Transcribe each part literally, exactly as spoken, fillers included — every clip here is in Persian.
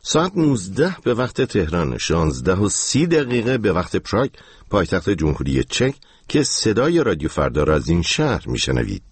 ساعت نوزده به وقت تهران، شانزده و سی دقیقه به وقت پراگ، پایتخت جمهوری چک، که صدای رادیو فردا را از این شهر میشنوید.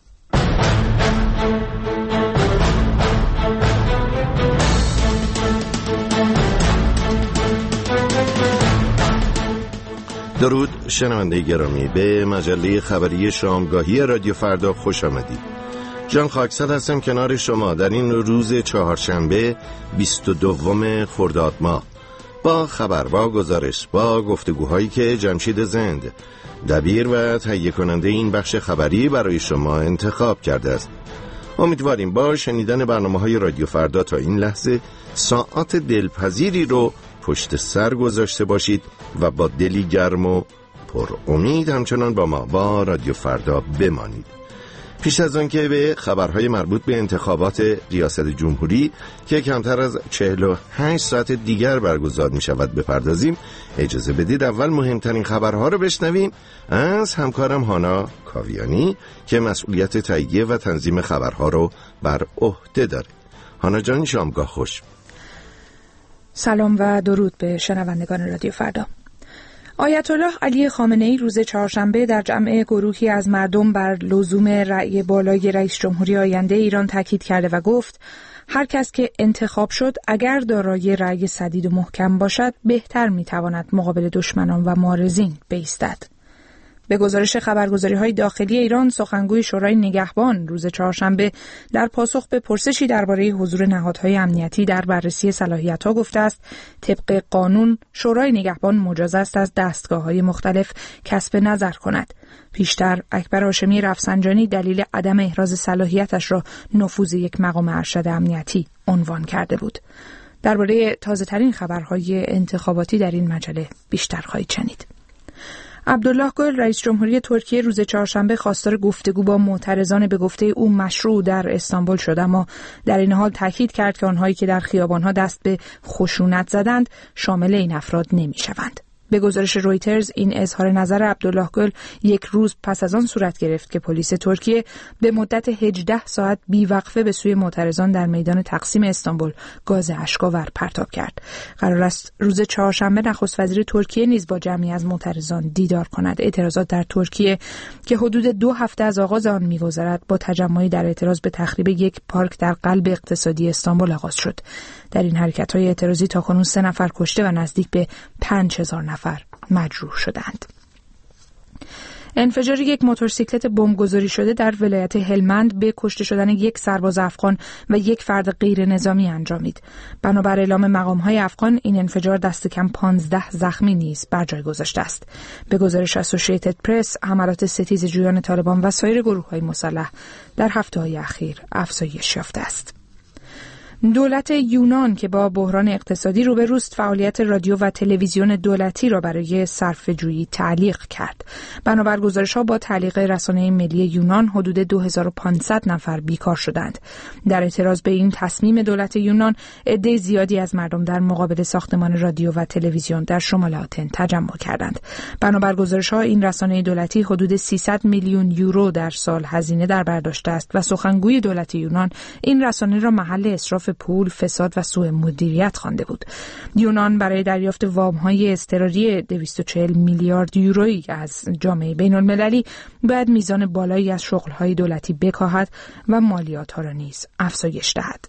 درود شنونده گرامی، به مجله خبری شامگاهی رادیو فردا خوش آمدید. جان خاکساد هستم کنار شما در این روز چهارشنبه بیست و دوم خرداد ماه با خبر، با گزارش، با گفتگوهایی که جمشید زند، دبیر و تهیه کننده این بخش خبری، برای شما انتخاب کرده است. امیدواریم با شنیدن برنامه‌های رادیو فردا تا این لحظه ساعات دلپذیری رو پشت سر گذاشته باشید و با دلی گرم و پر امید همچنان با ما با رادیو فردا بمانید. پیش از آن که به خبرهای مربوط به انتخابات ریاست جمهوری که کمتر از چهل و هشت ساعت دیگر برگزار می شود بپردازیم، اجازه بدید اول مهمترین خبرها رو بشنویم از همکارم هانا کاویانی که مسئولیت تهیه و تنظیم خبرها رو بر عهده داره. هانا جان، شامگاه خوش. سلام و درود به شنوندگان رادیو فردا. آیت الله علی خامنه ای روز چهارشنبه در جمع گروهی از مردم بر لزوم رأی بالای رئیس جمهوری آینده ایران تاکید کرده و گفت هر کس که انتخاب شد اگر دارای رأی سدید و محکم باشد بهتر میتواند مقابل دشمنان و معارضین بایستد. به گزارش خبرگزاری‌های داخلی ایران، سخنگوی شورای نگهبان روز چهارشنبه در پاسخ به پرسشی درباره حضور نهادهای امنیتی در بررسی صلاحیت‌ها گفته است طبق قانون شورای نگهبان مجاز است از دستگاه‌های مختلف کسب نظر کند. پیشتر اکبر هاشمی رفسنجانی دلیل عدم احراز صلاحیتش را نفوذ یک مقام ارشد امنیتی عنوان کرده بود. درباره تازه‌ترین خبرهای انتخاباتی در این مجله بیشتر خواهید شنید. عبدالله گل رئیس جمهوری ترکیه روز چهارشنبه خواستار گفتگو با معترضان به گفته او مشروع در استانبول شد، اما در این حال تاکید کرد که آنهایی که در خیابان‌ها دست به خشونت زدند شامل این افراد نمی‌شوند. به گزارش رویترز این اظهار نظر عبدالله گل یک روز پس از آن صورت گرفت که پلیس ترکیه به مدت هجده ساعت بیوقفه به سوی معترضان در میدان تقسیم استانبول گاز اشک‌آور پرتاب کرد. قرار است روز چهارشنبه نخست وزیر ترکیه نیز با جمعی از معترضان دیدار کند. اعتراضات در ترکیه که حدود دو هفته از آغاز آن می‌گذرد با تجمعی در اعتراض به تخریب یک پارک در قلب اقتصادی استانبول آغاز شد. در این حرکت‌های اعتراضی تاکنون سه نفر کشته و نزدیک به پنج هزار نفر مجروح شدند. انفجار یک موتورسیکلت بمبگذاری شده در ولایت هلمند به کشته شدن یک سرباز افغان و یک فرد غیر نظامی انجامید. بنابر اعلام مقام‌های افغان این انفجار دست کم پانزده زخمی نیز بر جای گذاشته است. به گزارش اسوسییتد پرس، حملات ستیزجویان طالبان و سایر گروه‌های مسلح در هفته‌های اخیر افزایش یافته است. دولت یونان که با بحران اقتصادی روبروست فعالیت رادیو و تلویزیون دولتی را برای صرفه‌جویی تعلیق کرد. بنابر گزارش‌ها با تعلیق رسانه ملی یونان حدود دو هزار و پانصد نفر بیکار شدند. در اعتراض به این تصمیم دولت یونان، عده زیادی از مردم در مقابل ساختمان رادیو و تلویزیون در شمال آتن تجمع کردند. بنابر گزارش‌ها این رسانه دولتی حدود سیصد میلیون یورو در سال هزینه در بر داشته است و سخنگوی دولت یونان این رسانه را محل اسراف پول، فساد و سوء مدیریت خوانده بود. یونان برای دریافت وام‌های اضطراری دویست و چهل میلیارد یورویی از جامعه بین‌المللی باید میزان بالایی از شغل‌های دولتی بکاهد و مالیات‌ها را نیز افزایش دهد.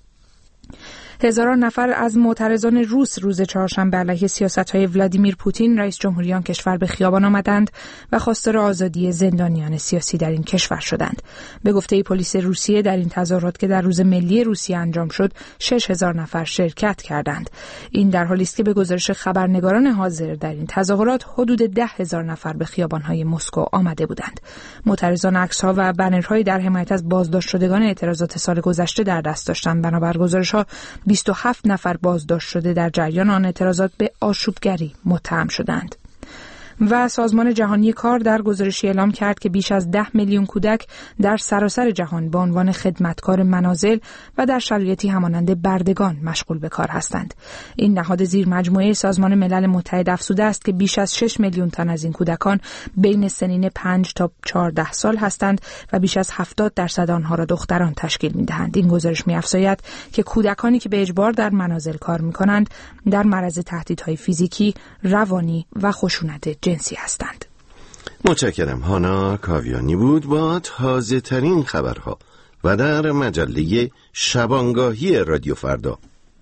هزاران نفر از معترضان روس روز چهارشنبه علیه سیاست‌های ولادیمیر پوتین رئیس جمهوری آن کشور به خیابان آمدند و خواستار آزادی زندانیان سیاسی در این کشور شدند. به گفته پلیس روسیه در این تظاهرات که در روز ملی روسیه انجام شد، شش هزار نفر شرکت کردند. این در حالی است که به گزارش خبرنگاران حاضر در این تظاهرات حدود ده هزار نفر به خیابان‌های مسکو آمده بودند. معترضان عکس‌ها و بنرهایی در حمایت از بازداشت شدگان اعتراضات سال گذشته در دست داشتند. بنابر گزارش‌ها بیست و هفت نفر بازداشت شده در جریان آن اعتراضات به آشوبگری متهم شدند. و سازمان جهانی کار در گزارشی اعلام کرد که بیش از ده میلیون کودک در سراسر جهان به عنوان خدمتکار منازل و در شرایطی همانند بردگان مشغول به کار هستند. این نهاد زیر مجموعه سازمان ملل متحد افزوده است که بیش از شش میلیون تن از این کودکان بین سنین پنج تا چهارده سال هستند و بیش از هفتاد درصد آنها را دختران تشکیل می‌دهند. این گزارش می‌افزاید که کودکانی که به اجبار در منازل کار می‌کنند در معرض تهدیدهای فیزیکی، روانی و خشونت جنسی هستند. متشکرم. هانا کاویانی بود با تازه ترین خبرها و در مجله شبانگاهی رادیو فردا.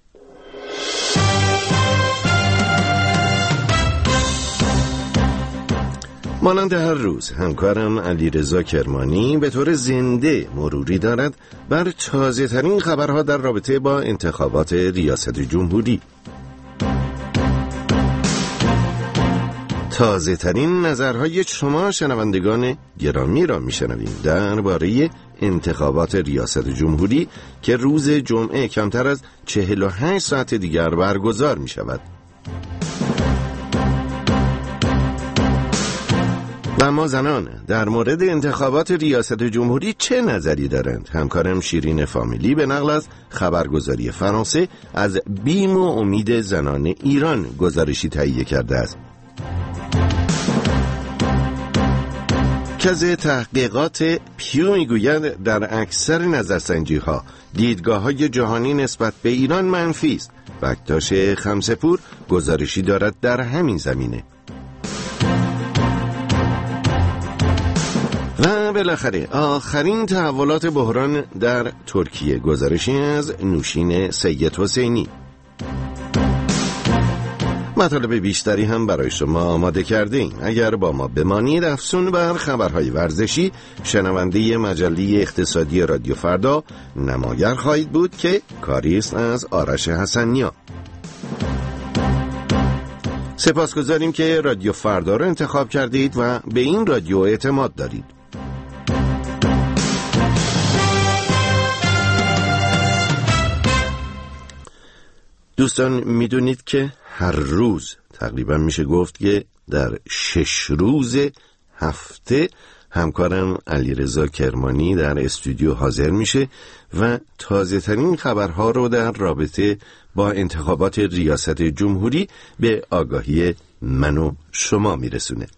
مانند هر روز همکارم علیرضا کرمانی به طور زنده مروری دارد بر تازه ترین خبرها در رابطه با انتخابات ریاست جمهوری. تازه ترین نظرهای شما شنوندگان گرامی را میشنویم درباره انتخابات ریاست جمهوری که روز جمعه کمتر از چهل و هشت ساعت دیگر برگزار می شود. و اما زنان در مورد انتخابات ریاست جمهوری چه نظری دارند؟ همکارم شیرین فامیلی به نقل از خبرگزاری فرانسه از بیم و امید زنان ایران گزارشی تهیه کرده است. مرکز تحقیقات پیو میگوید در اکثر نظرسنجی ها دیدگاه های جهانی نسبت به ایران منفی است. بکتاش خمسه‌پور گزارشی دارد در همین زمینه. و بالاخره آخرین تحولات بحران در ترکیه، گزارشی از نوشین سید حسینی. مطالب بیشتری هم برای شما آماده کرده ایم. اگر با ما بمانید افزون بر خبرهای ورزشی، شنونده مجله اقتصادی رادیو فردا نمایر خواهید بود که کاری است از آرش حسنیا. سپاسگزاریم که رادیو فردا را انتخاب کردید و به این رادیو اعتماد دارید. دوستان میدونید که هر روز تقریبا میشه گفت که در شش روز هفته همکارم علیرضا کرمانی در استودیو حاضر میشه و تازه ترین خبرها رو در رابطه با انتخابات ریاست جمهوری به آگاهی من و شما میرسونه.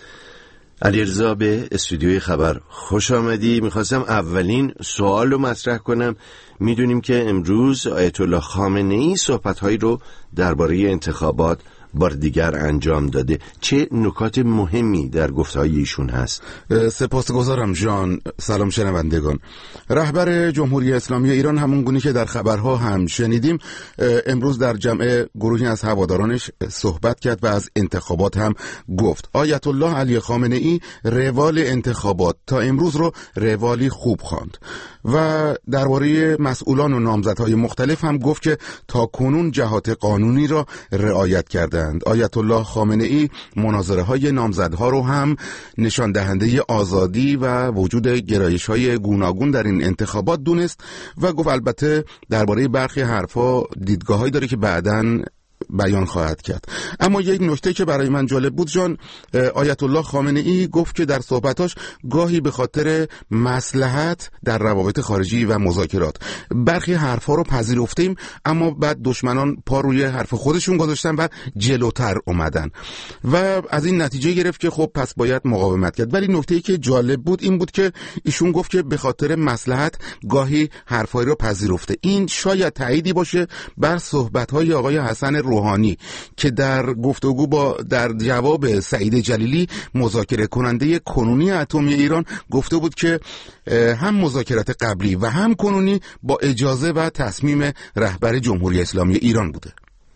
علیرضا به استودیوی خبر خوش آمدی. میخواستم اولین سوال رو مطرح کنم. میدونیم که امروز آیت الله خامنه ای صحبت‌هایی رو درباره انتخابات بار دیگر انجام داده. چه نکات مهمی در گفته‌های ایشون هست؟ سپاسگزارم جان. سلام شنوندگان. رهبر جمهوری اسلامی ایران همون گونه که در خبرها هم شنیدیم امروز در جمع گروهی از هوادارانش صحبت کرد و از انتخابات هم گفت. آیت الله علی خامنه ای روال انتخابات تا امروز رو روالی خوب خواند و درباره مسئولان و نامزدهای مختلف هم گفت که تا کنون جهات قانونی را رعایت کردند. آیت الله خامنه ای مناظره های نامزدها رو هم نشان دهنده آزادی و وجود گرایش های گوناگون در این انتخابات دونست و گفت البته درباره برخی حرفا دیدگاهایی داره که بعداً بیان خواهد کرد. اما یک نکته که برای من جالب بود جان، آیت الله خامنه ای گفت که در صحبتاش گاهی به خاطر مصلحت در روابط خارجی و مذاکرات برخی حرفا رو پذیرفتیم، اما بعد دشمنان پا روی حرف خودشون گذاشتن و جلوتر اومدن و از این نتیجه گرفت که خب پس باید مقاومت کرد. ولی نکته‌ای که جالب بود این بود که ایشون گفت که به خاطر مصلحت گاهی حرفایی رو پذیرفته. این شاید تأییدی باشه بر صحبت‌های آقای حسن روحانی که در گفتگو با در جواب سعید جلیلی مذاکره کننده کنونی اتمی ایران گفته بود که هم مذاکرات قبلی و هم کنونی با اجازه و تصمیم رهبر جمهوری اسلامی ایران بوده.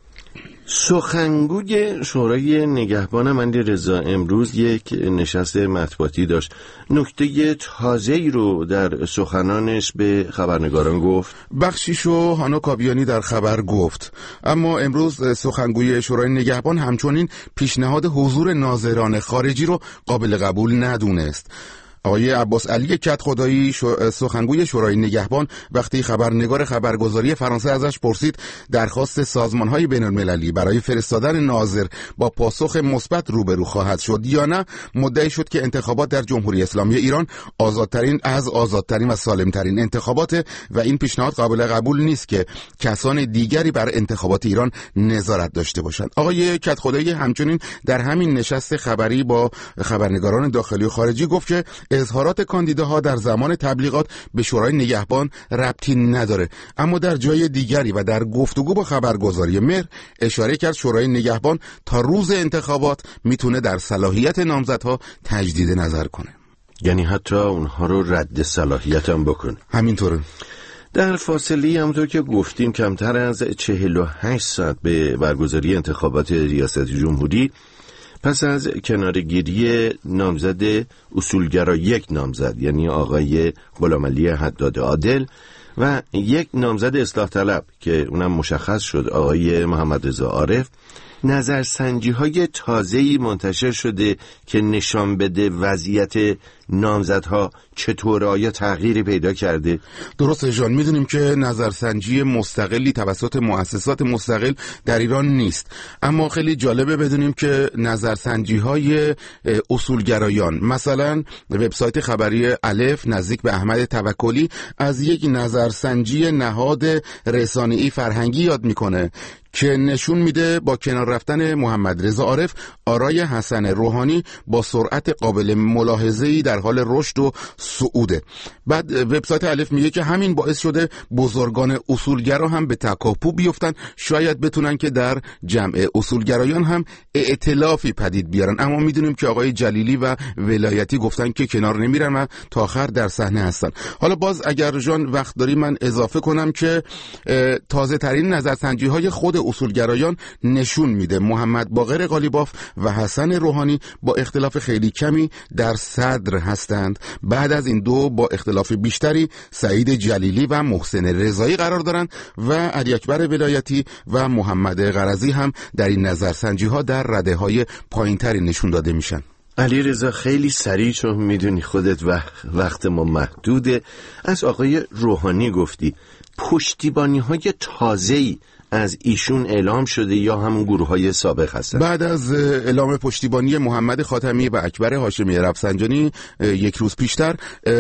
سخنگوی شورای نگهبان من رضا امروز یک نشست مطبوعاتی داشت. نکته تازه‌ای رو در سخنانش به خبرنگاران گفت. بخشیشو هانا کاویانی در خبر گفت، اما امروز سخنگوی شورای نگهبان همچنین پیشنهاد حضور ناظران خارجی رو قابل قبول ندونست. آقای عباس علی کدخدایی سخنگوی شورای نگهبان وقتی خبرنگار خبرگزاری فرانسه ازش پرسید درخواست سازمان‌های بین‌المللی برای فرستادن ناظر با پاسخ مثبت روبرو خواهد شد یا نه، مدعی شد که انتخابات در جمهوری اسلامی ایران آزادترین از آزادترین و سالمترین انتخابات و این پیشنهاد قابل قبول نیست که کسان دیگری بر انتخابات ایران نظارت داشته باشند. آقای کدخدایی همچنین در همین نشست خبری با خبرنگاران داخلی و خارجی گفت که اظهارات کاندیداها در زمان تبلیغات به شورای نگهبان ربطی نداره، اما در جای دیگری و در گفتگو با خبرگزاری مهر اشاره کرد شورای نگهبان تا روز انتخابات میتونه در صلاحیت نامزدها تجدید نظر کنه. یعنی حتی اونها رو رد صلاحیت هم بکنه. همینطوره. در فاصله همونطور که گفتیم کمتر از چهل و هشت ساعت به برگزاری انتخابات ریاست جمهوری، پس از کنارگیری نامزد اصولگرا یک نامزد یعنی آقای غلامعلی حداد عادل و یک نامزد اصلاح طلب که اونم مشخص شد آقای محمد رضا عارف، نظرسنجی های تازه‌ای منتشر شده که نشان بده وضعیت نامزدها چطور، آیا تغییری پیدا کرده؟ درسته جان، میدونیم که نظرسنجی مستقلی توسط مؤسسات مستقل در ایران نیست، اما خیلی جالبه بدونیم که نظرسنجی های اصولگرایان، مثلا وبسایت خبری الف نزدیک به احمد توکلی از یک نظرسنجی نهاد رسانه‌ای فرهنگی یاد میکنه که نشون میده با کنار رفتن محمد رضا عارف، آرای حسن روحانی با سرعت قابل ملاحظه‌ای در حال رشد و صعوده. بعد وبسایت الف میگه که همین باعث شده بزرگان اصولگرا هم به تکاپو بیفتن، شاید بتونن که در جمع اصولگرایان هم ائتلافی پدید بیارن، اما میدونیم که آقای جلیلی و ولایتی گفتن که کنار نمیرن و تا آخر در صحنه هستن. حالا باز اگر جان وقت داری من اضافه کنم که تازه ترین نظرسنجی های خود اصولگرایان نشون میده محمد باقر قالیباف و حسن روحانی با اختلاف خیلی کمی در صدر هستند. بعد از این دو با اختلاف بیشتری سعید جلیلی و محسن رضایی قرار دارند و علی اکبر ولایتی و محمد غرضی هم در این نظرسنجی ها در رده های پایین تری نشون داده میشن. علی رضا خیلی سریع، چون میدونی خودت وقت, وقت ما محدوده، از آقای روحانی گفتی پشتیبانی های تازه‌ای از ایشون اعلام شده یا همون گروه های سابق هستن؟ بعد از اعلام پشتیبانی محمد خاتمی و اکبر هاشمی رفسنجانی یک روز پیشتر،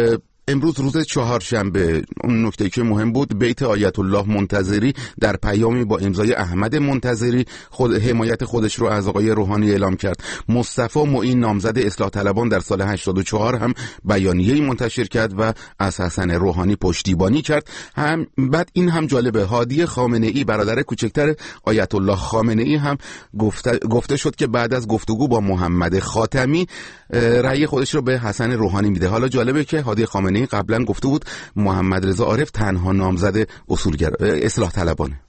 امروز روز چهارشنبه، اون نکته که مهم بود، بیت آیت الله منتظری در پیامی با امضای احمد منتظری خود حمایت خودش رو از آقای روحانی اعلام کرد. مصطفی معین نامزد اصلاح طلبان در سال هشتاد و چهار هم بیانیه‌ای منتشر کرد و از حسن روحانی پشتیبانی کرد. هم بعد این هم جالبه، هادی خامنه‌ای برادر کوچکتر آیت الله خامنه‌ای هم گفته گفته شد که بعد از گفتگو با محمد خاتمی رأی خودش رو به حسن روحانی میده. حالا جالبه که هادی خامنه‌ای قبلا گفته بود محمد رضا عارف تنها نامزد اصولگر اصلاح طلبانه.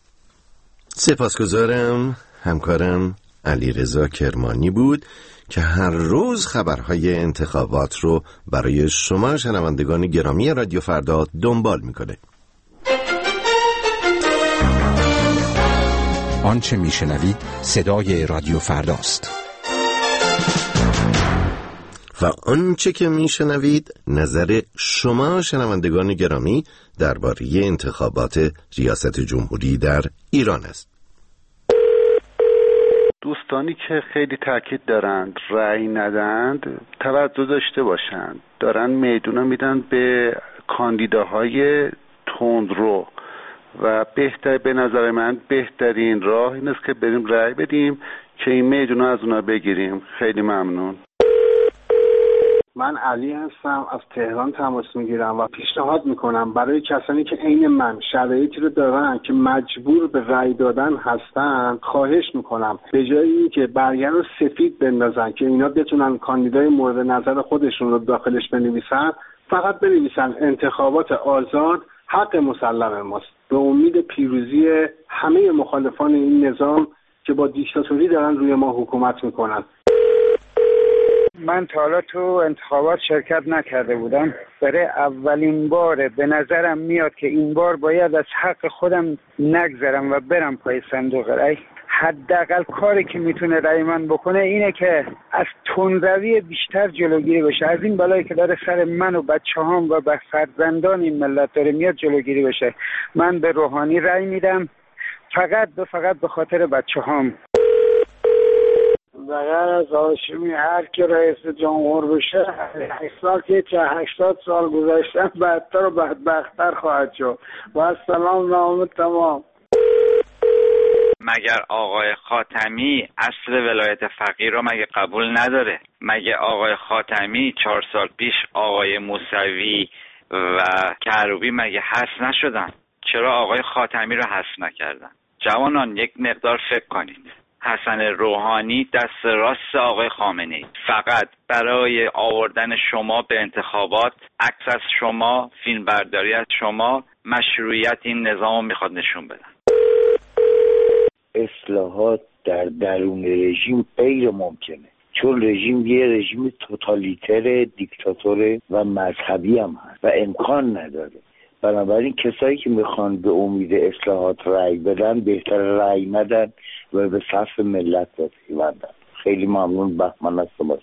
سپاسگزارم. همکارم علی رضا کرمانی بود که هر روز خبرهای انتخابات رو برای شما شنوندگان گرامی رادیو فردا دنبال میکنه. آنچه میشنوید صدای رادیو فرداست و آنچه که میشنوید نظر شما شنوندگان گرامی درباره انتخابات ریاست جمهوری در ایران است. دوستانی که خیلی تاکید دارند رأی ندند توجه داشته باشند، دارن میدون میدن به کاندیداهای تندرو و بهتر، به نظر من بهترین راه این است که بریم رأی بدیم که این میدون از اونا بگیریم. خیلی ممنون. من علی هستم، از تهران تماس میگیرم و پیشنهاد میکنم برای کسانی که عین من شرایطی رو دارن که مجبور به رأی دادن هستن، خواهش میکنم به جایی که برگه رو سفید بندازن که اینا بتونن کاندیدای مورد نظر خودشون رو داخلش بنویسن، فقط بنویسن انتخابات آزاد حق مسلم ماست، به امید پیروزی همه مخالفان این نظام که با دیکتاتوری دارن روی ما حکومت میکنن. من تا حالا تو انتخابات شرکت نکرده بودم، برای اولین باره به نظرم میاد که این بار باید از حق خودم نگذرم و برم پای صندوق رأی. حداقل کاری که میتونه رأی من بکنه اینه که از تندروی بیشتر جلوگیری بشه، از این بلایی که داره سر من و بچه‌هام و به فرزندان این ملت داره میاد جلوگیری بشه. من به روحانی رأی میدم، فقط به فقط به خاطر بچه‌هام. بغیر از هاشمی هر که رئیس جمهور بشه هشتاد که چه هشتاد سال گذشتن بدتر و بدبختتر خواهد شد. و سلام نام تمام. مگر آقای خاتمی اصل ولایت فقیه رو مگه قبول نداره؟ مگه آقای خاتمی چهار سال پیش آقای موسوی و کروبی مگه حذف نشدن؟ چرا آقای خاتمی رو حذف نکردن؟ جوانان یک مقدار فکر کنید. حسن روحانی دست راست آقای خامنه‌ای، فقط برای آوردن شما به انتخابات، عکس از شما، فیلم برداری از شما، مشروعیت این نظام میخواد نشون بدن. اصلاحات در درون رژیم غیر ممکنه، چون رژیم یه رژیم توتالیتر، دیکتاتور و مذهبی هم هست و امکان نداره. بنابراین کسایی که میخوان به امید اصلاحات رأی بدن بهتر رأی ندن و به صف ملت بپیوندن. خیلی ممنون. بهمن از شما.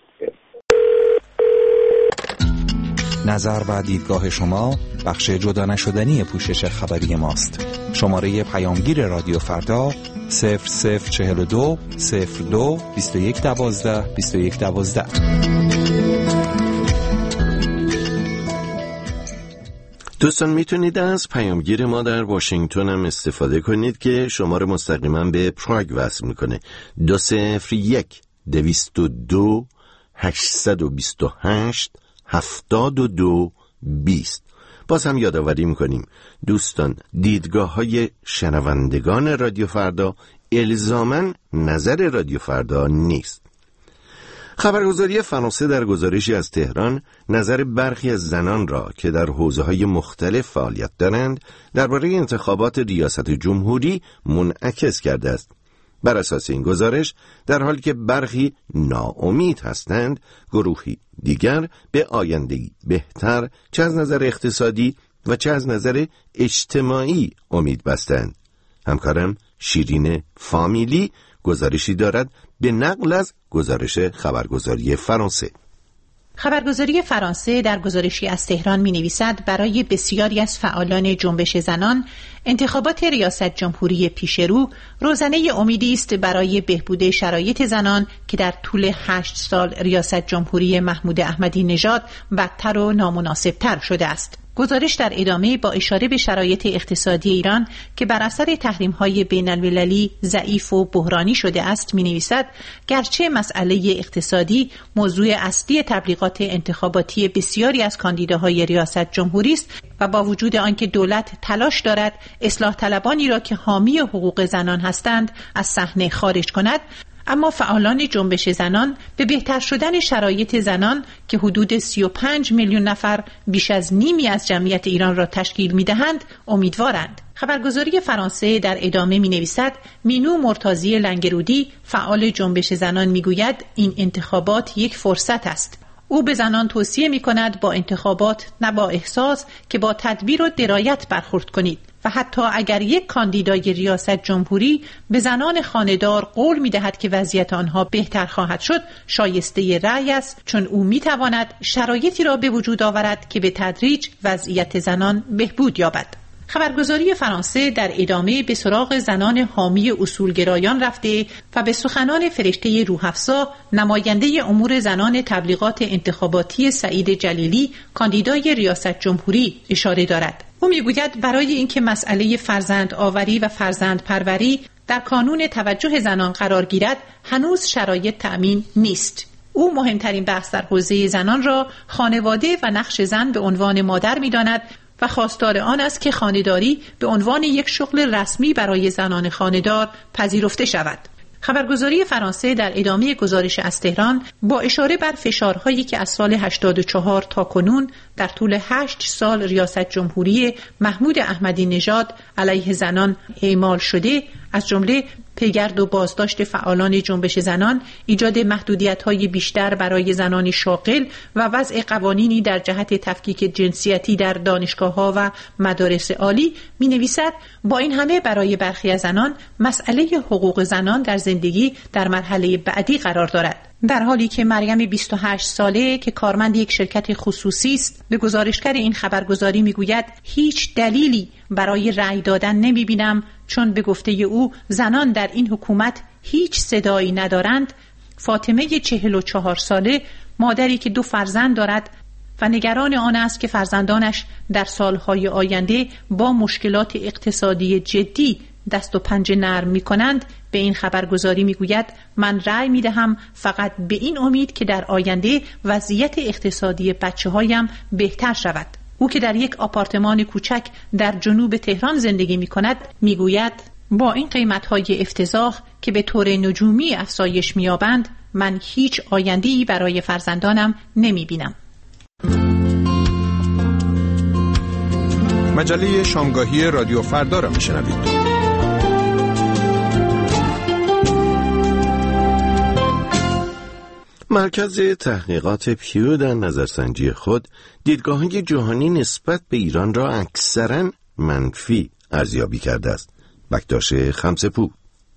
نظر و دیدگاه شما بخش جدا نشدنی پوشش خبری ماست. شماره پیامگیر رادیو فردا صفر صفر چهل و دو صفر دو بیست و یک دوازده بیست و یک دوازده. دوستان میتونید از پیامگیر ما در واشنگتن هم استفاده کنید که شما رو مستقیما به پراگ وصل میکنه. دو صفر یک دویست و دو هشتصد و بیست و هشت هفتاد و دو بیست. باز هم یادآوری میکنیم دوستان دیدگاه های شنوندگان رادیو فردا الزاماً نظر رادیو فردا نیست. خبرگزاری فرانسه در گزارشی از تهران نظر برخی از زنان را که در حوزه‌های مختلف فعالیت دارند درباره انتخابات ریاست جمهوری منعکس کرده است. بر اساس این گزارش در حالی که برخی ناامید هستند، گروهی دیگر به آینده‌ای بهتر چه از نظر اقتصادی و چه از نظر اجتماعی امید بستند. همکارم شیرین فامیلی گزارشی دارد به نقل از گزارش خبرگزاری فرانسه. خبرگزاری فرانسه در گزارشی از تهران می نویسد برای بسیاری از فعالان جنبش زنان انتخابات ریاست جمهوری پیشرو روزنه امیدی است برای بهبود شرایط زنان که در طول هشت سال ریاست جمهوری محمود احمدی نژاد بدتر و نامناسبتر شده است. گزارش در ادامه با اشاره به شرایط اقتصادی ایران که بر اثر تحریم‌های بین‌المللی ضعیف و بحرانی شده است می‌نویسد گرچه مسئله اقتصادی موضوع اصلی تبلیغات انتخاباتی بسیاری از کاندیداهای ریاست جمهوری است و با وجود آنکه دولت تلاش دارد اصلاح طلبانی را که حامی حقوق زنان هستند از صحنه خارج کند، اما فعالان جنبش زنان به بهتر شدن شرایط زنان که حدود سی و پنج میلیون نفر بیش از نیمی از جمعیت ایران را تشکیل می‌دهند امیدوارند. خبرگزاری فرانسه در ادامه می‌نویسد مینو مرتضی لنگرودی فعال جنبش زنان می‌گوید این انتخابات یک فرصت است. او به زنان توصیه می‌کند با انتخابات نه با احساس که با تدبیر و درایت برخورد کنید و حتی اگر یک کاندیدای ریاست جمهوری به زنان خانه‌دار قول می‌دهد که وضعیت آنها بهتر خواهد شد شایسته رأی است، چون او می‌تواند شرایطی را به وجود آورد که به تدریج وضعیت زنان بهبود یابد. خبرگزاری فرانسه در ادامه به سراغ زنان حامی اصولگرایان رفته و به سخنان فرشته روح‌افزا نماینده امور زنان تبلیغات انتخاباتی سعید جلیلی کاندیدای ریاست جمهوری اشاره دارد. او میگوید برای اینکه مسئله فرزند آوری و فرزند پروری در کانون توجه زنان قرار گیرد هنوز شرایط تأمین نیست. او مهمترین بحث در حوزه زنان را خانواده و نقش زن به عنوان مادر می‌داند و خواستار آن است که خانه‌داری به عنوان یک شغل رسمی برای زنان خانه‌دار پذیرفته شود. خبرگزاری فرانسه در ادامه گزارش از تهران با اشاره بر فشارهایی که از سال هشتاد و چهار تا کنون در طول هشت سال ریاست جمهوری محمود احمدی نژاد علیه زنان اعمال شده، از جمله پیگرد و بازداشت فعالان جنبش زنان، ایجاد محدودیت‌های بیشتر برای زنان شاغل و وضع قوانینی در جهت تفکیک جنسیتی در دانشگاه‌ها و مدارس عالی، می‌نویسد با این همه برای برخی از زنان مسئله حقوق زنان در زندگی در مرحله بعدی قرار دارد. در حالی که مریم بیست و هشت ساله که کارمند یک شرکت خصوصی است به گزارشگر این خبرگزاری میگوید هیچ دلیلی برای رأی دادن نمیبینم، چون به گفته او زنان در این حکومت هیچ صدایی ندارند. فاطمه چهل و چهار ساله، مادری که دو فرزند دارد و نگران آن است که فرزندانش در سالهای آینده با مشکلات اقتصادی جدی دست و پنجه نرم می کنند، به این خبرگزاری می گوید من رأی می دهم فقط به این امید که در آینده وضعیت اقتصادی بچه هایم بهتر شود. او که در یک آپارتمان کوچک در جنوب تهران زندگی می کند می گوید با این قیمت های افتضاح که به طور نجومی افزایش می یابند، من هیچ آینده‌ای برای فرزندانم نمی بینم. مجله شامگاهی رادیو فردا را می شنوید. مرکز تحقیقات پیو در نظرسنجی خود دیدگاه‌های جهانی نسبت به ایران را اکثراً منفی ارزیابی کرده است. بکتاش خمسه‌پور.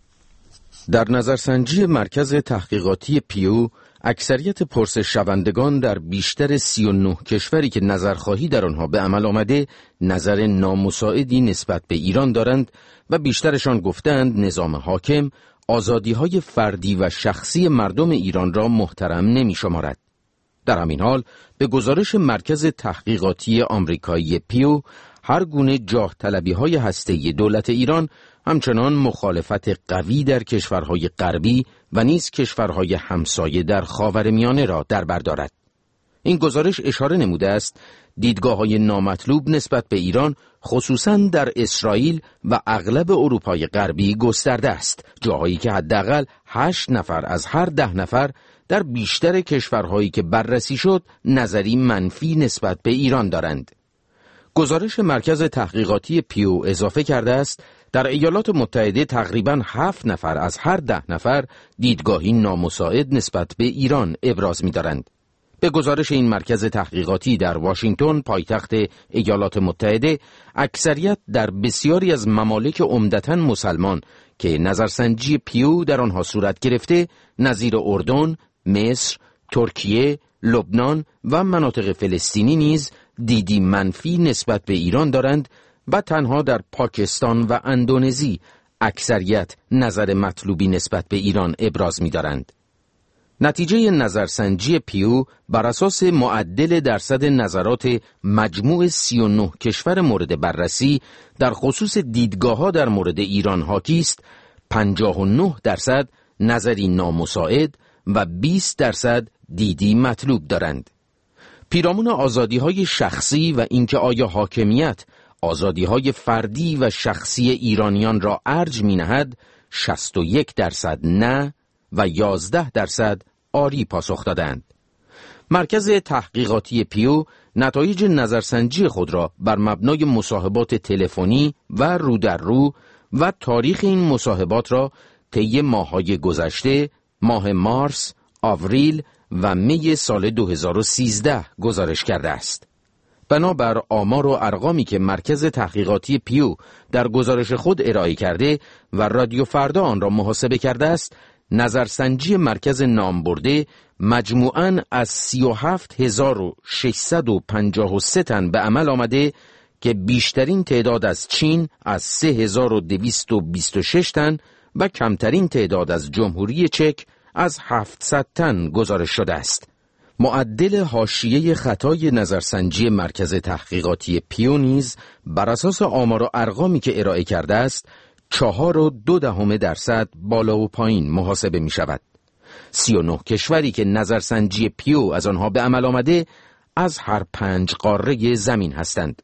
در نظرسنجی مرکز تحقیقاتی پیو، اکثریت پرسش شوندگان در بیشتر سی و نه کشوری که نظرخواهی در آنها به عمل آمده نظر نامساعدی نسبت به ایران دارند و بیشترشان گفتند نظام حاکم آزادی‌های فردی و شخصی مردم ایران را محترم نمی‌شمارد. در همین حال به گزارش مرکز تحقیقاتی آمریکایی پیو، هر گونه جاه طلبی‌های هسته‌ای دولت ایران همچنان مخالفت قوی در کشورهای غربی و نیز کشورهای همسایه در خاورمیانه را در بر دارد. این گزارش اشاره نموده است دیدگاه‌های نامطلوب نسبت به ایران خصوصاً در اسرائیل و اغلب اروپای غربی گسترده است، جاهایی که حداقل هشت نفر از هر ده نفر در بیشتر کشورهایی که بررسی شد نظری منفی نسبت به ایران دارند. گزارش مرکز تحقیقاتی پیو اضافه کرده است در ایالات متحده تقریباً هفت نفر از هر ده نفر دیدگاهی نامساعد نسبت به ایران ابراز می‌دارند. به گزارش این مرکز تحقیقاتی در واشنگتن، پایتخت ایالات متحده، اکثریت در بسیاری از ممالک عمدتاً مسلمان که نظرسنجی پیو در آنها صورت گرفته، نظیر اردن، مصر، ترکیه، لبنان و مناطق فلسطینی نیز دیدی منفی نسبت به ایران دارند و تنها در پاکستان و اندونزی اکثریت نظر مطلوبی نسبت به ایران ابراز می‌دارند. نتیجه نظرسنجی پیو بر اساس معدل درصد نظرات مجموع سی و نه کشور مورد بررسی در خصوص دیدگاه‌ها در مورد ایران حاکی است: پنجاه و نه درصد نظری نامساعد و بیست درصد دیدی مطلوب دارند. پیرامون آزادی‌های شخصی و اینکه آیا حاکمیت آزادی‌های فردی و شخصی ایرانیان را ارج می‌نهد، شصت و یک درصد نه و یازده درصد آری پاسخ دادند. مرکز تحقیقاتی پیو نتایج نظرسنجی خود را بر مبنای مصاحبات تلفنی و رو در رو و تاریخ این مصاحبات را طی ماه‌های گذشته، ماه مارس، آوریل و می سال دو هزار و سیزده گزارش کرده است. بنابر آمار و ارقامی که مرکز تحقیقاتی پیو در گزارش خود ارائه کرده و رادیو فردا آن را محاسبه کرده است، نظرسنجی مرکز نامبرده مجموعاً از سی و هفت هزار و ششصد و پنجاه و سه تن به عمل آمده که بیشترین تعداد از چین از سه هزار و دویست و بیست و شش تن و کمترین تعداد از جمهوری چک از هفتصد تن گزارش شده است. معدل حاشیه خطای نظرسنجی مرکز تحقیقاتی پیو نیز بر اساس آمار و ارقامی که ارائه کرده است چهار و دو دهم درصد بالا و پایین محاسبه می شود. سی و نه کشوری که نظرسنجی پیو از آنها به عمل آمده از هر پنج قاره زمین هستند.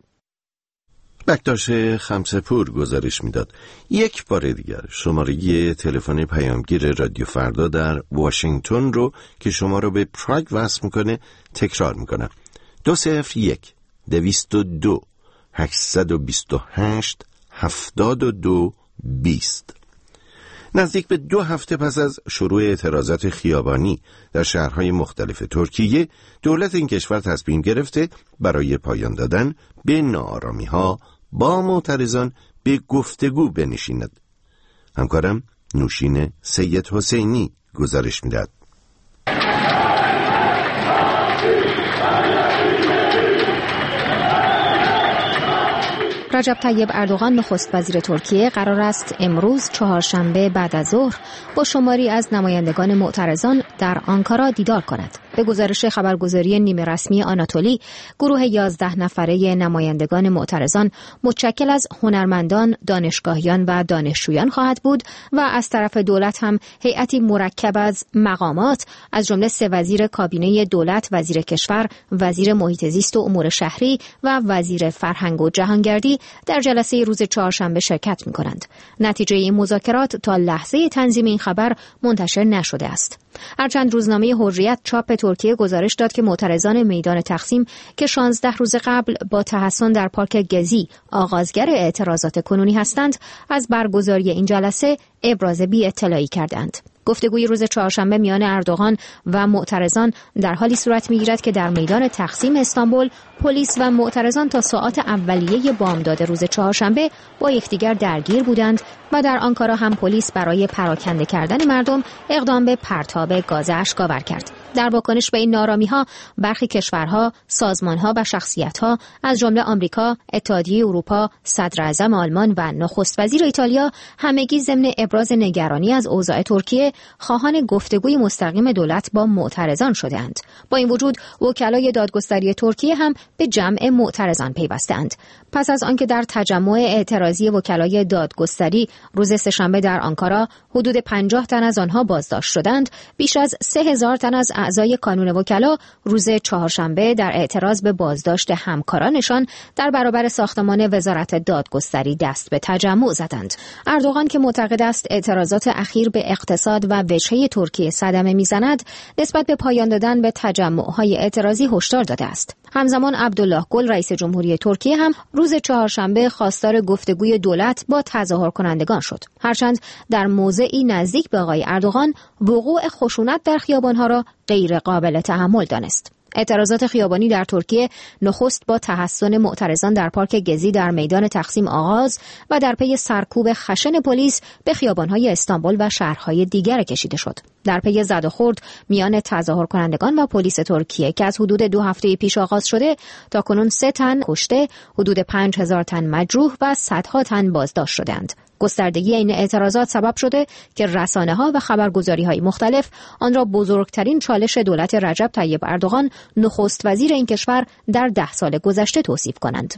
بکتاش خمسه‌پور گزارش میداد. یک بار دیگر شماره تلفن پیامگیر رادیو فردا در واشنگتن رو که شما رو به پراگ وصل میکنه تکرار میکنم: دو صفر یک دویست و دو هشتصد و بیست و هشت هفتاد و دو بیست. نزدیک به دو هفته پس از شروع اعتراضات خیابانی در شهرهای مختلف ترکیه، دولت این کشور تصمیم گرفته برای پایان دادن به ناآرامی‌ها با معترضان به گفتگو بنشیند. همکارم نوشین سید حسینی گزارش می‌دهد. رجب طیب اردوغان نخست وزیر ترکیه قرار است امروز چهارشنبه بعد از ظهر با شماری از نمایندگان معترضان در آنکارا دیدار کند. به گزارش خبرگزاری نیمه رسمی آناتولی، گروه یازده نفره نمایندگان معترضان متشکل از هنرمندان، دانشگاهیان و دانشجویان خواهد بود و از طرف دولت هم هیئتی مرکب از مقامات از جمله سه وزیر کابینه دولت، وزیر کشور، وزیر محیط زیست و امور شهری و وزیر فرهنگ و جهانگردی در جلسه روز چهارشنبه شرکت می‌کنند. نتیجه این مذاکرات تا لحظه تنظیم این خبر منتشر نشده است. هرچند روزنامه حریت چاپ ترکیه گزارش داد که معترضان میدان تقسیم که شانزده روز قبل با تحصن در پارک گزی آغازگر اعتراضات کنونی هستند، از برگزاری این جلسه ابراز بی اطلاعی کردند. گفتگوی روز چهارشنبه میان اردوغان و معترضان در حالی صورت می‌گیرد که در میدان تقسیم استانبول پلیس و معترضان تا ساعات اولیه بامداد روز چهارشنبه با یکدیگر درگیر بودند و در آنکارا هم پلیس برای پراکنده کردن مردم اقدام به پرتاب گاز اشک‌آور کرد. در واکنش به این نارامی‌ها برخی کشورها، سازمان‌ها و شخصیت‌ها از جمله آمریکا، اتحادیه اروپا، صدر اعظم آلمان و نخست وزیر ایتالیا همگی ضمن ابراز نگرانی از اوضاع ترکیه خواهان گفتگوی مستقیم دولت با معترضان شدند. با این وجود وکلای دادگستری ترکیه هم به جمع معترضان پیوستند. پس از آنکه در تجمع اعتراضی وکلای دادگستری روز سه‌شنبه در آنکارا حدود پنجاه تن از آنها بازداشت شدند، بیش از سه هزار تن از اعضای کانون وکلا روز چهارشنبه در اعتراض به بازداشت همکارانشان در برابر ساختمان وزارت دادگستری دست به تجمع زدند. اردوغان که معتقد است اعتراضات اخیر به اقتصاد و وجهه ترکیه صدمه میزند، نسبت به پایان دادن به تجمع‌های اعتراضی هشدار داده است. همزمان عبدالله گل رئیس جمهوری ترکیه هم روز چهارشنبه خواستار گفتگوی دولت با تظاهر کنندگان شد. هرچند در موضعی نزدیک به آقای اردوغان وقوع خشونت در خیابان‌ها را غیر قابل تحمل دانست. اعتراضات خیابانی در ترکیه نخست با تحصن معترضان در پارک گزی در میدان تقسیم آغاز و در پی سرکوب خشن پلیس به خیابان‌های استانبول و شهرهای دیگر کشیده شد. در پی زد و خورد میان تظاهر کنندگان و پلیس ترکیه که از حدود دو هفته پیش آغاز شده، تا کنون سه تن کشته، حدود پنج هزار تن مجروح و صدها تن بازداشت شدند. گستردگی این اعتراضات سبب شده که رسانه‌ها و خبرگزاری‌های مختلف آن را بزرگترین چالش دولت رجب طیب اردوغان نخست وزیر این کشور در ده سال گذشته توصیف کنند.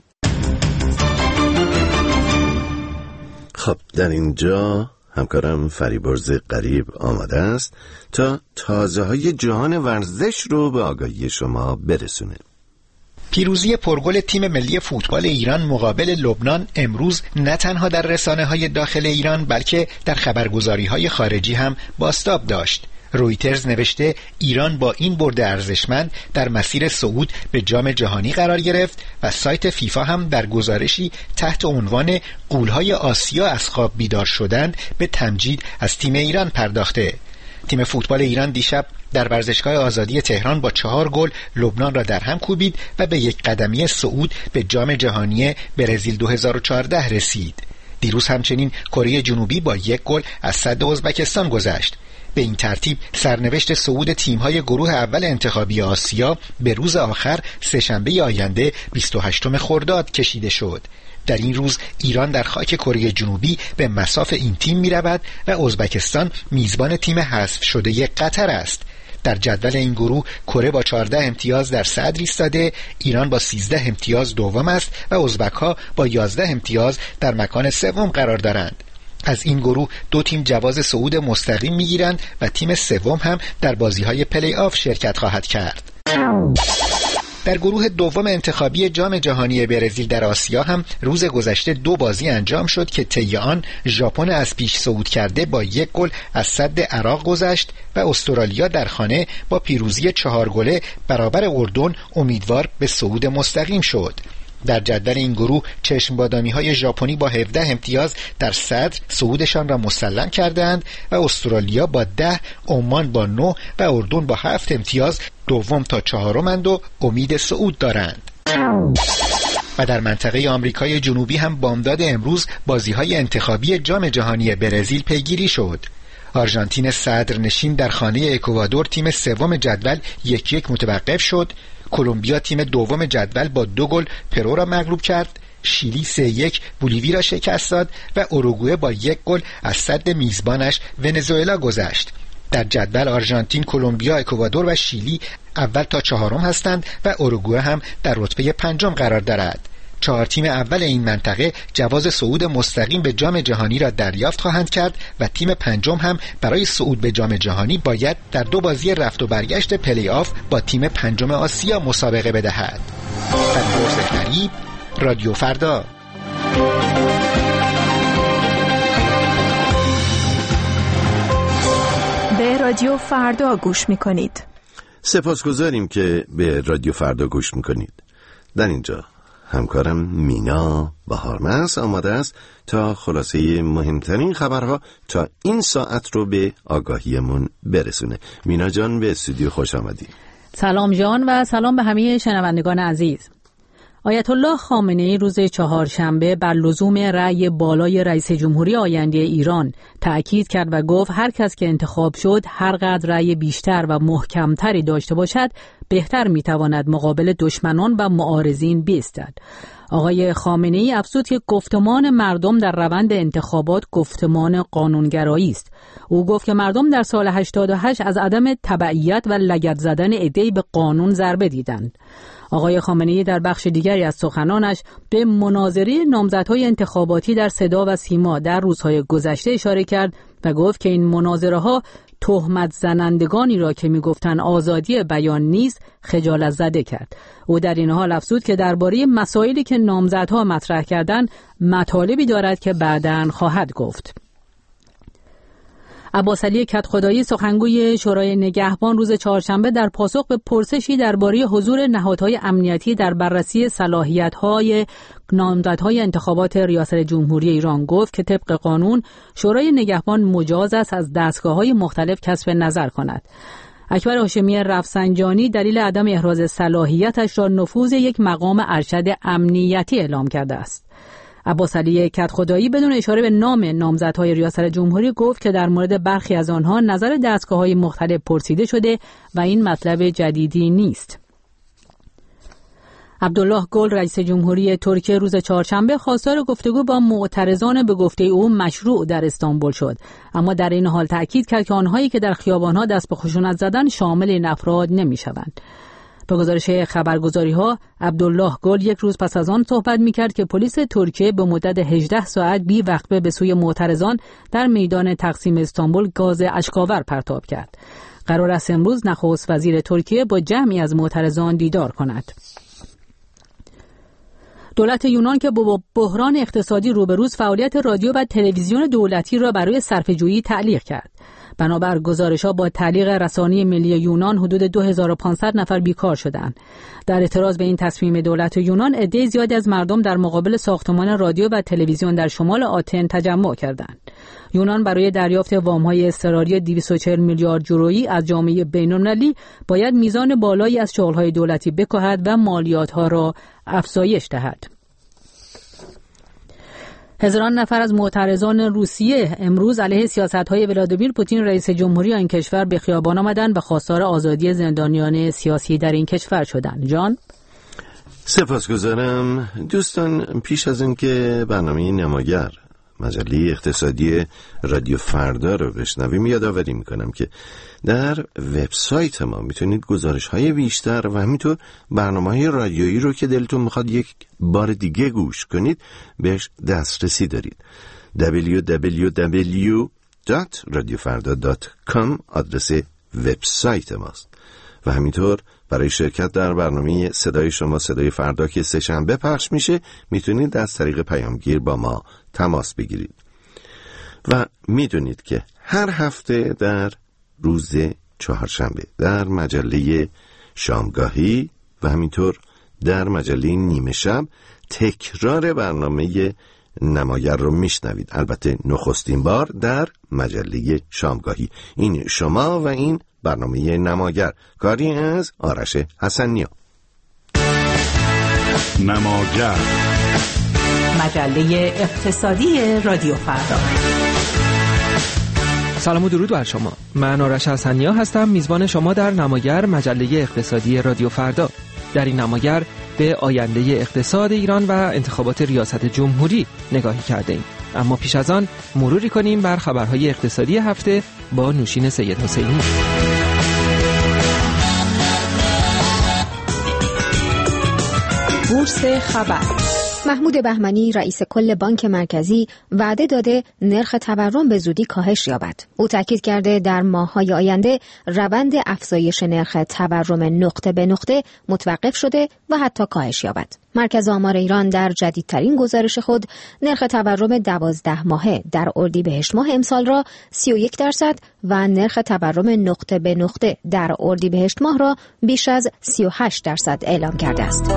خب در اینجا همکارم فریبرز قریب آماده است تا تازه‌های جهان ورزش رو به آگاهی شما برسونه. پیروزی پرگل تیم ملی فوتبال ایران مقابل لبنان امروز نه تنها در رسانه‌های داخل ایران بلکه در خبرگزاری‌های خارجی هم بازتاب داشت. رویترز نوشته ایران با این برد ارزشمند در مسیر صعود به جام جهانی قرار گرفت و سایت فیفا هم در گزارشی تحت عنوان غول‌های آسیا از خواب بیدار شدند به تمجید از تیم ایران پرداخته. تیم فوتبال ایران دیشب در ورزشگاه آزادی تهران با چهار گل لبنان را در هم کوبید و به یک قدمی صعود به جام جهانی برزیل دو هزار و چهارده رسید. دیروز همچنین کره جنوبی با یک گل از سد ازبکستان گذشت. به این ترتیب سرنوشت صعود تیم‌های گروه اول انتخابی آسیا به روز آخر سه‌شنبه آینده بیست و هشتم خرداد کشیده شد. در این روز ایران در خاک کره جنوبی به مصاف این تیم می‌رود و ازبکستان میزبان تیم حذف شده قطر است. در جدول این گروه کره با چهارده امتیاز در صدر ایستاده، ایران با سیزده امتیاز دوم است و ازبک‌ها با یازده امتیاز در مکان سوم قرار دارند. از این گروه دو تیم جواز صعود مستقیم می‌گیرند و تیم سوم هم در بازی‌های پلی آف شرکت خواهد کرد. در گروه دوم انتخابی جام جهانی برزیل در آسیا هم روز گذشته دو بازی انجام شد که طی آن ژاپن از پیش صعود کرده با یک گل از سد عراق گذشت و استرالیا در خانه با پیروزی چهار گله برابر اردن امیدوار به صعود مستقیم شد. در جدول این گروه چشم بادامی های ژاپنی با هفده امتیاز در صدر صعودشان را مسلم کردند و استرالیا با ده، عمان با نه و اردن با هفت امتیاز دوم تا چهارمند و امید صعود دارند. و در منطقه آمریکای جنوبی هم بامداد امروز بازی‌های انتخابی جام جهانی برزیل پیگیری شد. آرژانتین صدرنشین در خانه اکوادور تیم سوم جدول یک یک متوقف شد. کلمبیا تیم دوم جدول با دو گل پرو را مغلوب کرد. شیلی سه یک بولیوی را شکست داد و اوروگوئه با یک گل از سد میزبانش ونزوئلا گذشت. در جدول آرژانتین، کلمبیا، اکوادور و شیلی اول تا چهارم هستند و اوروگوئه هم در رتبه پنجم قرار دارد. چهار تیم اول این منطقه جواز صعود مستقیم به جام جهانی را دریافت خواهند کرد و تیم پنجم هم برای صعود به جام جهانی باید در دو بازی رفت و برگشت پلی آف با تیم پنجم آسیا مسابقه بدهد. فرید غریب، رادیو فردا. به رادیو فردا گوش میکنید. سپاسگزاریم که به رادیو فردا گوش میکنید. در اینجا همکارم مینا بهارمس آماده است تا خلاصه مهمترین خبرها تا این ساعت رو به آگاهیمون برسونه. مینا جان، به استودیو خوش آمدی. سلام جان و سلام به همه شنوندگان عزیز. آیت الله خامنه‌ای روز چهارشنبه بر لزوم رأی بالای رئیس جمهوری آینده ایران تأکید کرد و گفت هر کس که انتخاب شد هر قدر رأی بیشتر و محکمتری داشته باشد بهتر میتواند مقابل دشمنان و معارضین بایستد. آقای خامنه‌ای افزود که گفتمان مردم در روند انتخابات گفتمان قانونگرایی است. او گفت که مردم در سال هشتاد و هشت از عدم تبعیت و لگد زدن عده‌ای به قانون ضربه دیدند. آقای خامنه‌ای در بخش دیگری از سخنانش به مناظره نامزدهای انتخاباتی در صدا و سیما در روزهای گذشته اشاره کرد و گفت که این مناظره‌ها تهمت زنندگانی را که می‌گفتند آزادی بیان نیست خجالت زده کرد. او در این حال افزود که درباره مسائلی که نامزدها مطرح کردند مطالبی دارد که بعداً خواهد گفت. عباس علی کدخدایی سخنگوی شورای نگهبان روز چهارشنبه در پاسخ به پرسشی درباره حضور نهادهای امنیتی در بررسی صلاحیت‌های نامزدهای انتخابات ریاست جمهوری ایران گفت که طبق قانون شورای نگهبان مجاز است از دستگاه‌های مختلف کسب نظر کند. اکبر هاشمی رفسنجانی دلیل عدم احراز صلاحیتش را نفوذ یک مقام ارشد امنیتی اعلام کرده است. عباس علی کدخدایی بدون اشاره به نام نامزدهای ریاست جمهوری گفت که در مورد برخی از آنها نظر دستگاه‌های مختلف پرسیده شده و این مطلب جدیدی نیست. عبدالله گل رئیس جمهوری ترکیه روز چهارشنبه خواستار گفتگو با معترضان به گفته او مشروع در استانبول شد، اما در این حال تأکید کرد که آنهایی که در خیابان‌ها دست به خشونت زدن شامل این افراد نمی‌شوند. به گزارش خبرگزاری‌ها عبدالله گل یک روز پس از آن صحبت می‌کرد که پلیس ترکیه به مدت هجده ساعت بی وقفه به سوی معترضان در میدان تقسیم استانبول گاز اشک‌آور پرتاب کرد. قرار است امروز نخست وزیر ترکیه با جمعی از معترضان دیدار کند. دولت یونان که با بحران اقتصادی روبروست فعالیت رادیو و تلویزیون دولتی را برای صرفه‌جویی تعلیق کرد. بنابر گزارش‌ها با تعلیق رسانه ملی یونان حدود دو هزار و پانصد نفر بیکار شدند. در اعتراض به این تصمیم دولت یونان عده زیادی از مردم در مقابل ساختمان رادیو و تلویزیون در شمال آتن تجمع کردند. یونان برای دریافت وام‌های اضطراری دویست و چهل میلیارد یورویی از جامعه بین‌المللی باید میزان بالایی از شغل‌های دولتی بکاهد و مالیات‌ها را افزایش دهد. هزاران نفر از معترضان روسیه امروز علیه سیاست‌های ولادیمیر پوتین رئیس جمهوری این کشور به خیابان آمدند و خواستار آزادی زندانیان سیاسی در این کشور شدند. جان؟ سپاسگزارم. دوستان، پیش از این که برنامه نماگر مجله اقتصادی رادیو فردا رو بشنویم یادآوری میکنم که در وبسایت ما میتونید گزارش‌های بیشتر و همینطور برنامه‌های رادیویی رو که دلتون میخواد یک بار دیگه گوش کنید بهش دسترسی دارید. دبلیو دبلیو دبلیو دات رادیو فردا دات کام آدرس وبسایت ماست و همینطور برای شرکت در برنامه صدای شما صدای فردا که سه شنبه پخش میشه میتونید از طریق پیامگیر با ما تماس بگیرید و میدونید که هر هفته در روز چهارشنبه در مجله شامگاهی و همینطور در مجله نیمه شب تکرار برنامه نماگر رو میشنوید، البته نخستین بار در مجله شامگاهی. این شما و این برنامه نماگر، کاری از آرش حسنیا. نماگر، مجله اقتصادی رادیو فردا. سلام و درود بر شما. من آرش حسنیا هستم، میزبان شما در نماگر، مجله اقتصادی رادیو فردا. در این نماگر به آینده اقتصاد ایران و انتخابات ریاست جمهوری نگاهی کرده ایم. اما پیش از آن مروری کنیم بر خبرهای اقتصادی هفته با نوشین سید حسینی. بورس خبر. محمود بهمنی رئیس کل بانک مرکزی وعده داده نرخ تورم به زودی کاهش یابد. او تاکید کرده در ماه‌های آینده روند افزایش نرخ تورم نقطه به نقطه متوقف شده و حتی کاهش یابد. مرکز آمار ایران در جدیدترین گزارش خود نرخ تورم دوازده ماهه در اردیبهشت ماه امسال را سی و یک درصد و نرخ تورم نقطه به نقطه در اردیبهشت ماه را بیش از سی و هشت درصد اعلام کرده است.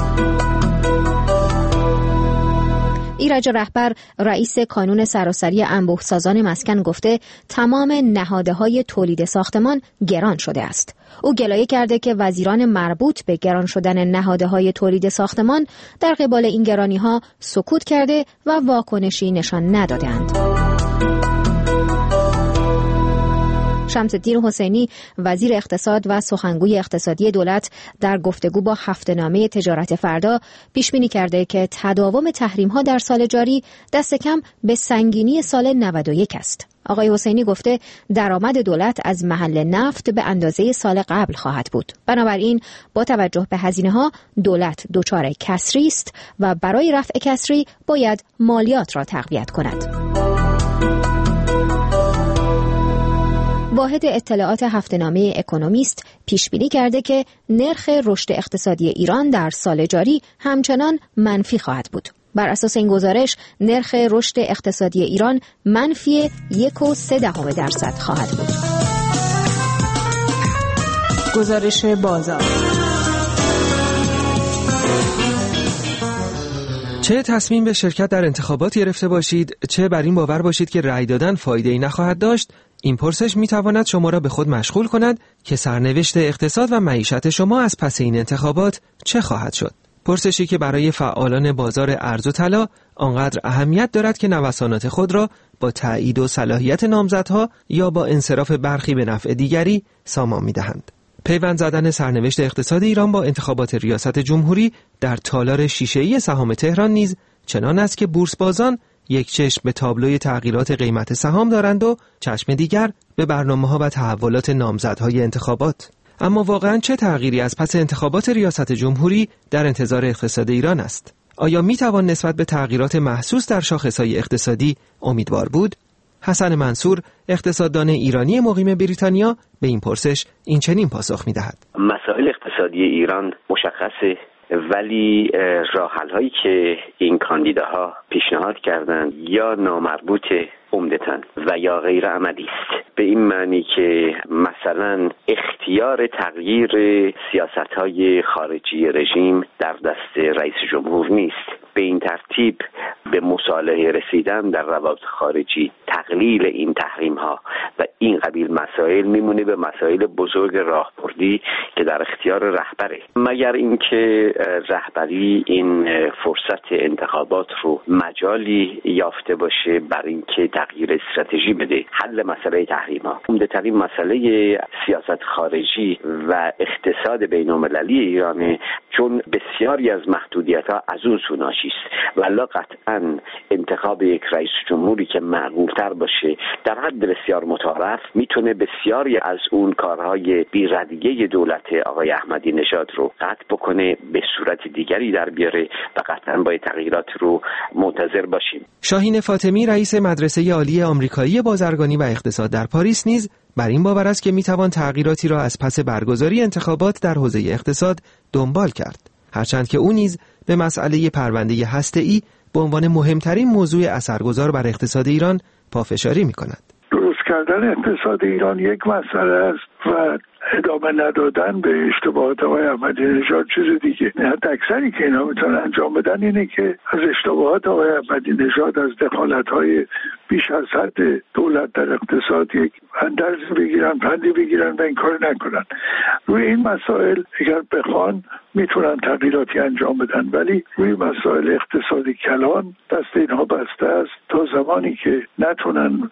ایرج رهبر رئیس کانون سراسری انبوه‌سازان مسکن گفته تمام نهادهای تولید ساختمان گران شده است. او گلایه کرده که وزیران مربوط به گران شدن نهادهای تولید ساختمان در قبال این گرانی‌ها سکوت کرده و واکنشی نشان ندادند. شمس‌الدین حسینی وزیر اقتصاد و سخنگوی اقتصادی دولت در گفتگو با هفته‌نامه تجارت فردا پیش بینی کرده که تداوم تحریم‌ها در سال جاری دست کم به سنگینی سال نود و یک است. آقای حسینی گفته درآمد دولت از محل نفت به اندازه سال قبل خواهد بود. بنابراین با توجه به هزینه‌ها دولت دچار کسری است و برای رفع کسری باید مالیات را تقویت کند. واحد اطلاعات هفته‌نامه اکونومیست پیش بینی کرده که نرخ رشد اقتصادی ایران در سال جاری همچنان منفی خواهد بود. بر اساس این گزارش نرخ رشد اقتصادی ایران منفی یک و سه دهم درصد خواهد بود. گزارش بازار. چه تصمیم به شرکت در انتخابات گرفته باشید، چه بر این باور باشید که رأی دادن فایده‌ای نخواهد داشت، این پرسش می‌تواند شما را به خود مشغول کند که سرنوشت اقتصاد و معیشت شما از پس این انتخابات چه خواهد شد. پرسشی که برای فعالان بازار ارز و طلا آنقدر اهمیت دارد که نوسانات خود را با تایید و صلاحیت نامزدها یا با انصراف برخی به نفع دیگری سامان می‌دهند. پیوند زدن سرنوشت اقتصاد ایران با انتخابات ریاست جمهوری در تالار شیشه‌ای سهام تهران نیز چنان است که بورس بازان یک چشم به تابلوی تغییرات قیمت سهام دارند و چشم دیگر به برنامه‌ها و تحولات نامزدهای انتخابات. اما واقعاً چه تغییری از پس انتخابات ریاست جمهوری در انتظار اقتصاد ایران است؟ آیا می‌توان نسبت به تغییرات محسوس در شاخص‌های اقتصادی امیدوار بود؟ حسن منصور، اقتصاددان ایرانی مقیم بریتانیا، به این پرسش این چنین پاسخ می‌دهد: مسائل اقتصادی ایران مشخصه، ولی راه‌حل‌هایی که این کاندیداها پیشنهاد کردند یا نامربوطه عمدتاً و یا غیر عملی است. به این معنی که مثلا اختیار تغییر سیاست‌های خارجی رژیم در دست رئیس جمهور نیست. به این ترتیب به مصالحه رسیدن در روابط خارجی، تقلیل این تحریم‌ها و این قبیل مسائل میمونه به مسائل بزرگ راهبردی که در اختیار رهبره، مگر اینکه رهبری این فرصت انتخابات رو مجالی یافته باشه بر اینکه تغییر استراتژی بده، حل مسئله تحریم‌ها. عمده‌ترین مسئله سیاست خارجی و اقتصاد بین‌المللی ایرانه، چون بسیاری از محدودیت‌ها از اون سو ناشی است. والا قطعاً انتخاب یک رئیس جمهوری که معقول‌تر باشه در حد بسیار متعارف میتونه بسیاری از اون کارهای بی‌ردیه دولت آقای احمدی نژاد رو قطع بکنه، به صورت دیگری در بیاره و قطعاً باید تغییرات رو منتظر باشیم. شاهین فاطمی، رئیس مدرسه عالی آمریکایی بازرگانی و اقتصاد در پاریس، نیز بر این باور است که میتوان تغییراتی را از پس برگزاری انتخابات در حوزه اقتصاد دنبال کرد، هرچند که او نیز به مسئله پرونده هسته‌ای به عنوان مهمترین موضوع اثرگذار بر اقتصاد ایران پافشاری می‌کند. درست کردن اقتصاد ایران یک مسئله است و ادامه ندادن به اشتباهات آقای احمدی نژاد چیز دیگه. حد اکثری که اینا میتونن انجام بدن اینه که از اشتباهات آقای احمدی نژاد، از دخالت‌های بیش از حد دولت در اقتصاد یک اندرزی بگیرن، پندی بگیرن و این کار نکنن. روی این مسائل اگر بخوان میتونن تغییراتی انجام بدن، ولی روی مسائل اقتصادی کلان دست اینها بسته است. تا زمانی که نتونن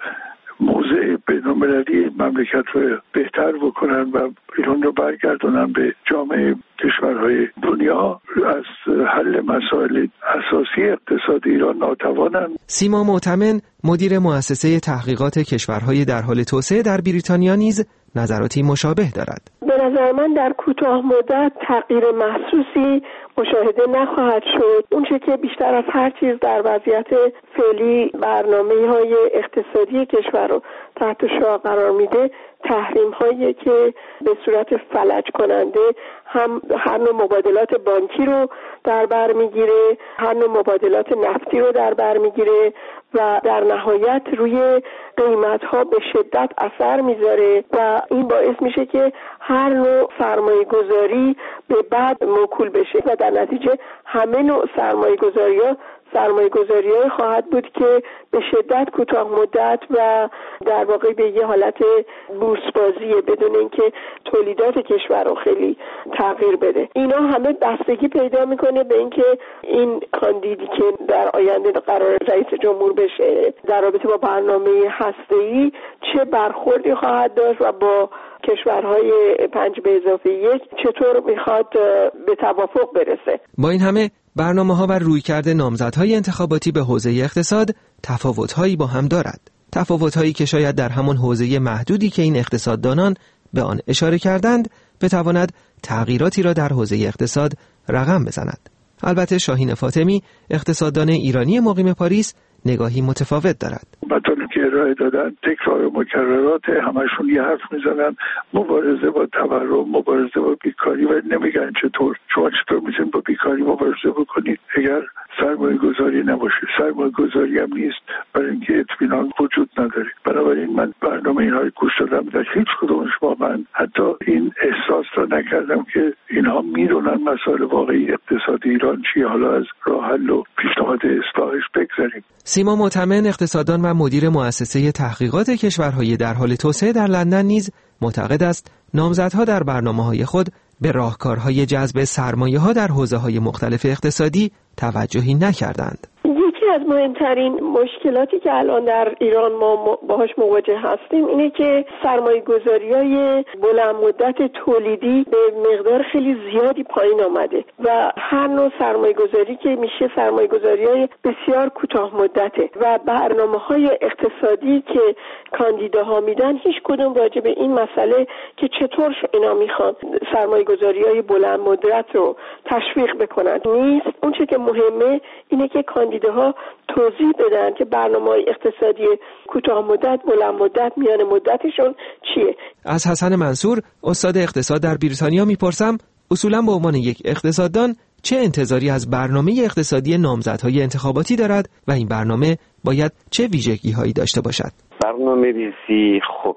موضع بین‌المللی مملکت رو بهتر بکنن و ایران رو برگردونن به جامعه کشورهای دنیا، از حل مسائل اساسی اقتصاد ایران ناتوانن. سیما معتمن، مدیر مؤسسه تحقیقات کشورهای در حال توسعه در بریتانیا، نیز نظراتی مشابه دارد. به نظر من در کوتاه مدت تغییر محسوسی مشاهده نخواهد شد. اون چه که بیشتر از هر چیز در وضعیت فعلی برنامه‌های اقتصادی کشور رو تحت شعاع قرار میده، تحریم هایی که به صورت فلج کننده هم هر نوع مبادلات بانکی رو در بر میگیره، هر نوع مبادلات نفتی رو در بر میگیره و در نهایت روی قیمت ها به شدت اثر میذاره و این باعث میشه که هر نوع سرمایه گذاری به بعد موکول بشه و در نتیجه همه نوع سرمایه گذاری ها سرمایه گذاری های خواهد بود که به شدت کوتاه مدت و در واقع به یه حالت بورسبازیه، بدون اینکه تولیدات کشور رو خیلی تغییر بده. اینا همه بستگی پیدا میکنه به اینکه این کاندیدی که در آینده قرار رئیس جمهور بشه در رابطه با برنامه هسته‌ای چه برخوردی خواهد داشت و با کشورهای پنج به اضافه یک چطور میخواد به توافق برسه. با این همه برنامه‌ها و رویکرد نامزدهای انتخاباتی به حوزه اقتصاد تفاوت‌هایی با هم دارد. تفاوت‌هایی که شاید در همان حوزه محدودی که این اقتصاددانان به آن اشاره کردند بتواند تغییراتی را در حوزه اقتصاد رقم بزند. البته شاهین فاطمی، اقتصاددان ایرانی مقیم پاریس، نگاهی متفاوت دارد. مطالبی که ارائه دادن تکرار مکررات، همشون یه حرف میزنن مبارزه با تورم، مبارزه با بیکاری، و نمیگن چطور شما چطور میتونید با بیکاری مبارزه بکنید اگر سرمایه گذاری نباشه. سرمایه گذاری هم نیست، برای اینکه اطمینان وجود نداره. بنابراین من برنامه اینها رو گوش دادم، در هیچ کدومش با من حتی این احساس را نکردم که اینها میدونن مسائل واقعی اقتصادی ایران چیه. حالا از راه حل و پیشنهاد اصلاحش بگذاریم. سیما معتمن، اقتصاددان و مدیر مؤسسه تحقیقات کشورهای در حال توسعه در لندن، نیز معتقد است نامزدها در برنامه‌های خود به راهکارهای جذب سرمایه‌ها در حوزه‌های مختلف اقتصادی توجهی نکردند. یکی از مهمترین مشکلاتی که الان در ایران ما باهاش مواجه هستیم اینه که سرمایه گذاری‌های بلند مدت تولیدی به مقدار خیلی زیادی پایین آمده و هر نوع سرمایه گذاری که میشه سرمایه گذاری‌های بسیار کوتاه مدته و برنامه‌های اقتصادی که کاندیداها میدن هیچ کدوم راجع به این مسئله که چطور اینا میخوان سرمایه گذاری‌های بلند مدت رو تشویق بکنن نیست. اون چیزی که مهمه اینه که کاندیداها توضیح بدن که برنامه‌های اقتصادی کوتاه مدت، بلند مدت، میان مدتشون چیه. از حسن منصور، استاد اقتصاد در بریتانیا، میپرسم اصولاً به عنوان یک اقتصاددان چه انتظاری از برنامه اقتصادی نامزدهای انتخاباتی دارد و این برنامه باید چه ویژگی‌هایی داشته باشد؟ برنامه‌ریزی خب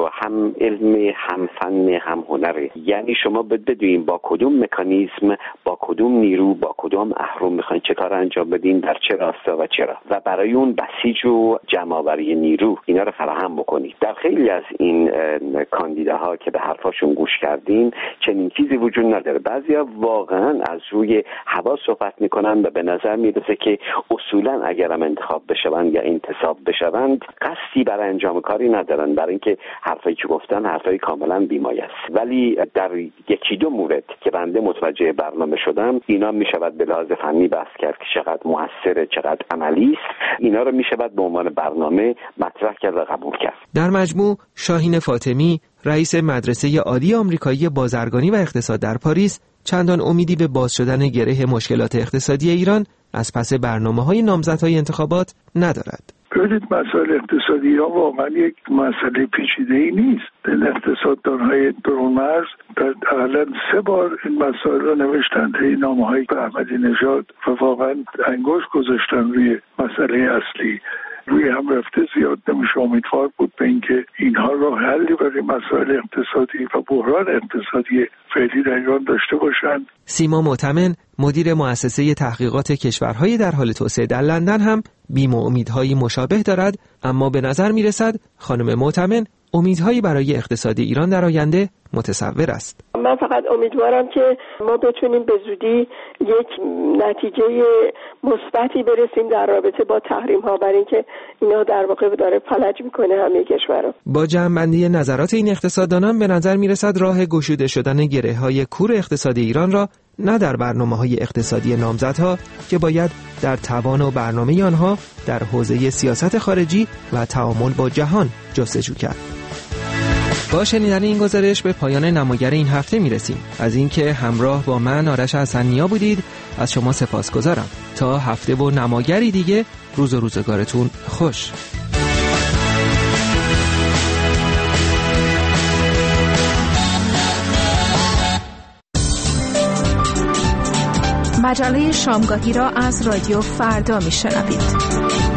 هم علم، هم فن، هم هنره. یعنی شما باید بدونین با کدوم مکانیزم، با کدوم نیرو، با کدوم اهرم میخواین چه کار انجام بدین، در چه راستا و چرا، و برای اون بسیج و جمع‌آوری نیرو اینا رو فراهم بکنید. در خیلی از این کاندیداها که به حرفاشون گوش کردین چنین چیزی وجود نداره. بعضیا واقعا از روی هوا صحبت میکنن و به نظر میرسه که اصولا اگرم انتخاب بشوند یا انتصاب بشوند قصدی برای انجام کاری ندارن، برای اینکه حرفایی که گفتن حرفای کاملا بی‌مایه است. ولی در یکی دو مورد که بنده متوجه برنامه شدم اینا میشود به لحاظ فنی بحث کرد که چقدر موثره، چقدر عملی است. اینا رو میشود به عنوان برنامه مطرح کرد و قبول کرد. در مجموع شاهین فاطمی، رئیس مدرسه عالی آمریکایی بازرگانی و اقتصاد در پاریس، چندان امیدی به باز شدن گره مشکلات اقتصادی ایران از پس برنامه‌های نامزدهای انتخابات ندارد. ببینید مسائل اقتصادی ایران واقعا یک مسئله پیچیده‌ای نیست. این اقتصاددان‌های درون مرز در اقلا سه بار این مسائل رو نوشتن، این نامه‌های به احمدی نژاد و واقعا انگشت گذاشتن روی مسئله اصلی. روی هم رفته زیاد نمیشه امیدوار بود به اینکه اینها راه حلی برای مسائل اقتصادی و بحران اقتصادی فعلی در ایران داشته باشند. سیما معتمن مدیر مؤسسه تحقیقات کشورهای در حال توسعه در لندن هم بیم و امیدهایی مشابه دارد، اما به نظر میرسد خانم معتمن امیدهایی برای اقتصاد ایران در آینده متصور است. من فقط امیدوارم که ما بتونیم به زودی یک نتیجه مثبتی برسیم در رابطه با تحریم ها، برای اینکه اینا در واقع داره فلج میکنه همه کشورها. با جمع‌بندی نظرات این اقتصاددانان به نظر میرسد راه گشوده شدن گره‌های کور اقتصاد ایران را نه در برنامه‌های اقتصادی نامزدها که باید در توان و برنامه آنها در حوزه سیاست خارجی و تعامل با جهان جستجو کرد. با شنیدن این گزارش به پایان نماگر این هفته میرسیم. از اینکه همراه با من آرش حسنیا بودید از شما سپاسگزارم. تا هفته و نماگری دیگه روز و روزگارتون خوش. مجله شامگاهی را از رادیو فردا میشنوید.